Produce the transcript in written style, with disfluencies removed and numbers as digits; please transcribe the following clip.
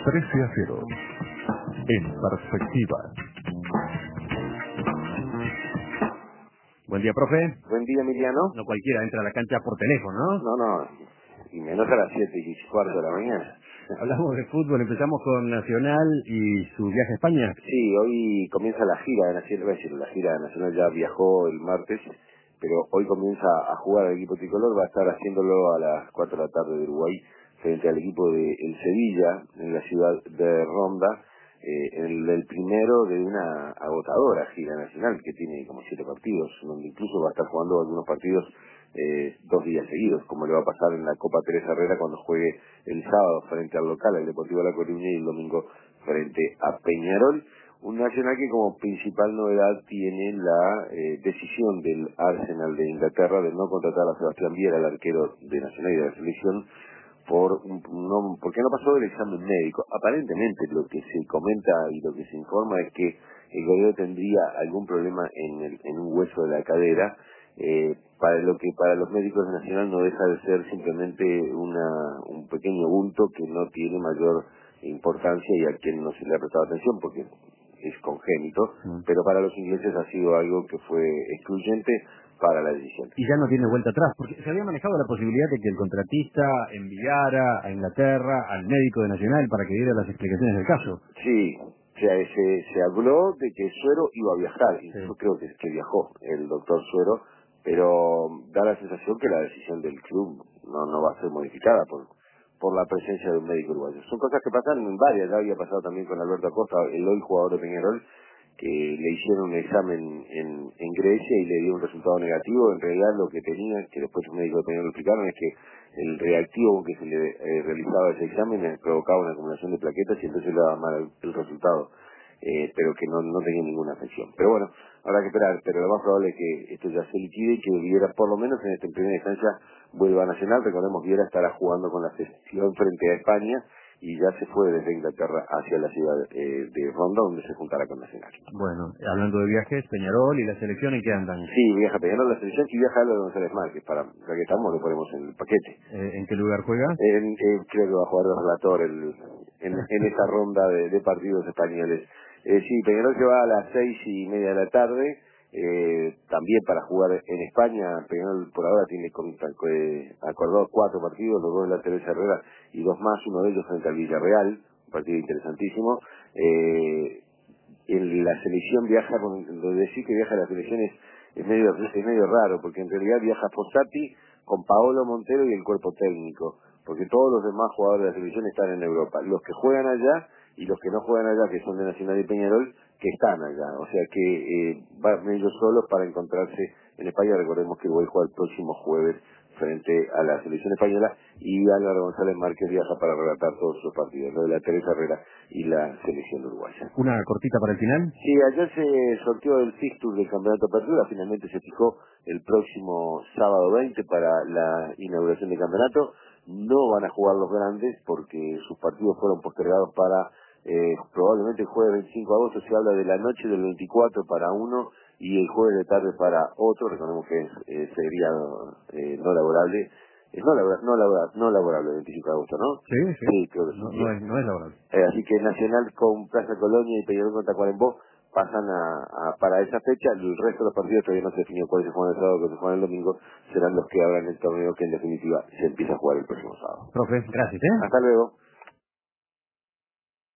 13-0. En perspectiva. Buen día, profe. Buen día, Emiliano. No cualquiera entra a la cancha por teléfono, ¿no? No, y menos a las 7:15 de la mañana. Hablamos de fútbol, empezamos con Nacional y su viaje a España. Sí, hoy comienza la gira de Nacional, la gira Nacional ya viajó el martes, pero hoy comienza a jugar el equipo tricolor, va a estar haciéndolo a las 4 de la tarde de Uruguay, frente al equipo de el Sevilla, en la ciudad de Ronda, el primero de una agotadora gira nacional que tiene como 7 partidos, donde incluso va a estar jugando algunos partidos 2 días seguidos, como le va a pasar en la Copa Teresa Herrera cuando juegue el sábado frente al local, el Deportivo La Coruña, y el domingo frente a Peñarol. Un Nacional que como principal novedad tiene la decisión del Arsenal de Inglaterra de no contratar a Sebastián Viera, el arquero de Nacional y de la selección, porque no pasó el examen médico. Aparentemente lo que se comenta y lo que se informa es que el goleador tendría algún problema en un hueso de la cadera, para lo que para los médicos de Nacional no deja de ser simplemente un pequeño bulto que no tiene mayor importancia y a quien no se le ha prestado atención porque es congénito, pero para los ingleses ha sido algo que fue excluyente para la decisión. Y ya no tiene vuelta atrás, porque se había manejado la posibilidad de que el contratista enviara a Inglaterra al médico de Nacional para que diera las explicaciones del caso. Sí, se habló de que Suero iba a viajar, y yo creo que viajó el doctor Suero, pero da la sensación que la decisión del club no va a ser modificada por la presencia de un médico uruguayo. Son cosas que pasan en varias, ya había pasado también con Alberto Acosta, el hoy jugador de Peñarol, que le hicieron un examen en Grecia y le dio un resultado negativo. En realidad lo que tenía, que después los médicos de Peñarol lo explicaron, es que el reactivo con que se le realizaba ese examen provocaba una acumulación de plaquetas y entonces le daba mal el resultado, pero que no tenía ninguna afección. Pero bueno, habrá que esperar, pero lo más probable es que esto ya se liquide y que Viera, por lo menos en primera instancia, vuelva a Nacional. Recordemos que Viera estará jugando con la selección frente a España y ya se fue desde Inglaterra hacia la ciudad de Ronda, donde se juntará con Nacional. Bueno, hablando de viajes, Peñarol y la selección, ¿en qué andan? Sí, viaja Peñarol, la selección, y viaja Álvaro González Márquez, ya que estamos lo ponemos en el paquete. ¿En qué lugar juega? Creo que va a jugar de relator en esta ronda de partidos españoles. Sí, Peñarol se va a las 6:30 de la tarde, también para jugar en España. Peñarol por ahora tiene acordado 4 partidos, los 2 de la Teresa Herrera y 2 más, uno de ellos frente al Villarreal, un partido interesantísimo. En la selección viaja, lo de decir que viaja a la selección es medio raro, porque en realidad viaja Fossati con Paolo Montero y el cuerpo técnico, porque todos los demás jugadores de la selección están en Europa. Los que juegan allá y los que no juegan allá, que son de Nacional y Peñarol, que están allá. O sea que van ellos solos para encontrarse en España. Recordemos que Uruguay juega el próximo jueves frente a la selección española y Álvaro González Márquez viaja para relatar todos sus partidos, lo de la Teresa Herrera y la selección uruguaya. ¿Una cortita para el final? Sí, ayer se sorteó el fixture del Campeonato Apertura, finalmente se fijó el próximo sábado 20 para la inauguración del campeonato. No van a jugar los grandes porque sus partidos fueron postergados para probablemente el jueves 25 de agosto. Se habla de la noche del 24 para uno y el jueves de tarde para otro. Recordemos que sería no laborable. No laborable el 25 de agosto, ¿no? Sí, creo que sí. No es laborable. Así que Nacional con Plaza Colonia y Peñarol contra Tacuarembó pasan para esa fecha. El resto de los partidos todavía no se definió cuáles se juegan el sábado, cuáles se juegan el domingo. Serán los que abran el torneo que en definitiva se empieza a jugar el próximo sábado. Profe, gracias, Hasta luego.